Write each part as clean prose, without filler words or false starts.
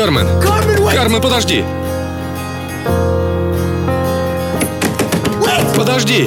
Кармен! Кармен, подожди! Подожди!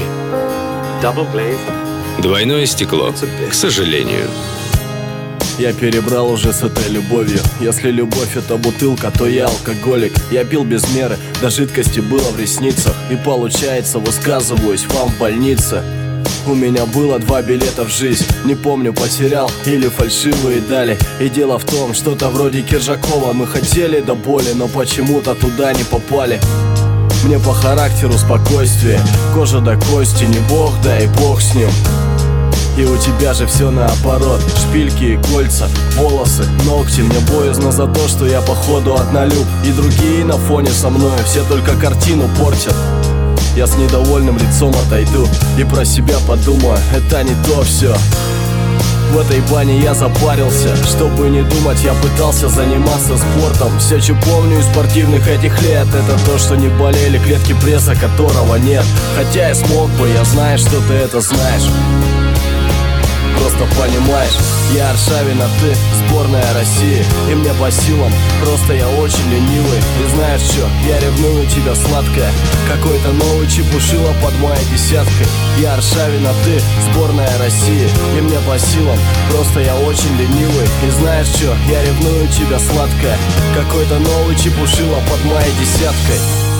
Двойное стекло, к сожалению. Я перебрал уже с этой любовью. Если любовь это бутылка, то я алкоголик. Я пил без меры, до жидкости было в ресницах. И получается, высказываюсь вам в больнице. У меня было 2 билета в жизнь. Не помню, потерял или фальшивые дали. И дело в том, что-то вроде Киржакова. Мы хотели до боли, но почему-то туда не попали. Мне по характеру спокойствие, кожа до кости, не бог, да и бог с ним. И у тебя же все наоборот. Шпильки и кольца, волосы, ногти. Мне боязно за то, что я походу однолюб. И другие на фоне со мной все только картину портят. Я с недовольным лицом отойду и про себя подумаю, это не то все. В этой бане я запарился. Чтобы не думать, я пытался заниматься спортом. Все, что помню из спортивных этих лет, это то, что не болели клетки пресса, которого нет. Хотя я смог бы, я знаю, что ты это знаешь. Просто понимаешь, я Аршавин, а ты сборная России. И мне по силам, просто я очень ленивый. И знаешь что, я ревную тебя, сладкая. Какой-то новый чепушила под моей десяткой. Я Аршавин, а ты сборная России. И мне по силам, просто я очень ленивый. И знаешь что, я ревную тебя, сладкая. Какой-то новый чепушила под моей десяткой.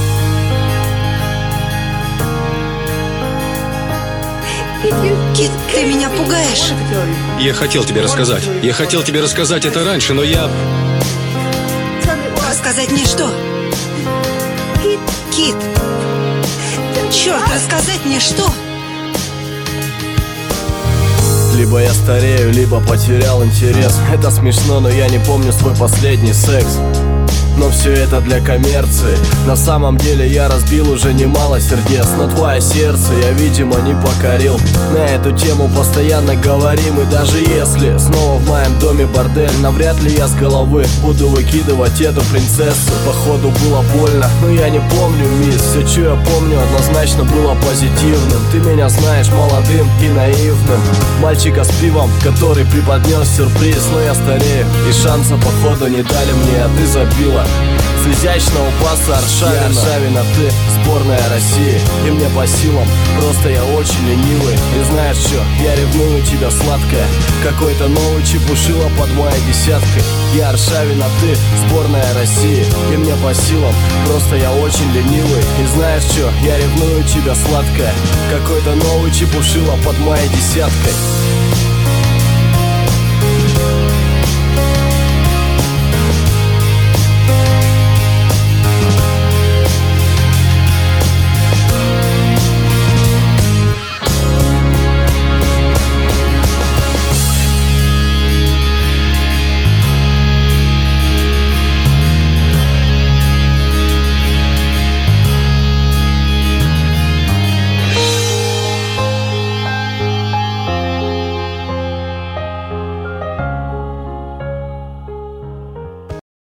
Кит, ты меня пугаешь. Я хотел тебе рассказать. Я хотел тебе рассказать это раньше, но я... Рассказать мне что? Кит, черт, рассказать мне что? Либо я старею, либо потерял интерес. Это смешно, но я не помню свой последний секс. Но все это для коммерции. На самом деле я разбил уже немало сердец. Но твое сердце я, видимо, не покорил. На эту тему постоянно говорим. И даже если снова в моем доме бордель, навряд ли я с головы буду выкидывать эту принцессу. Походу было больно, но я не помню, мисс. Все, что я помню, однозначно было позитивным. Ты меня знаешь молодым и наивным. Мальчика с пивом, который преподнес сюрприз. Но я старею, и шанса походу не дали мне, а ты забила. С изящного паса Аршавина. Я Аршавин, а ты сборная России. И мне по силам, просто я очень ленивый. И знаешь что, я ревную тебя, сладкая. Какой-то новый чепушила под моей десяткой. Я Аршавин, а ты сборная России. И мне по силам, просто я очень ленивый. И знаешь что, я ревную тебя, сладкая. Какой-то новый чепушила под моей десяткой.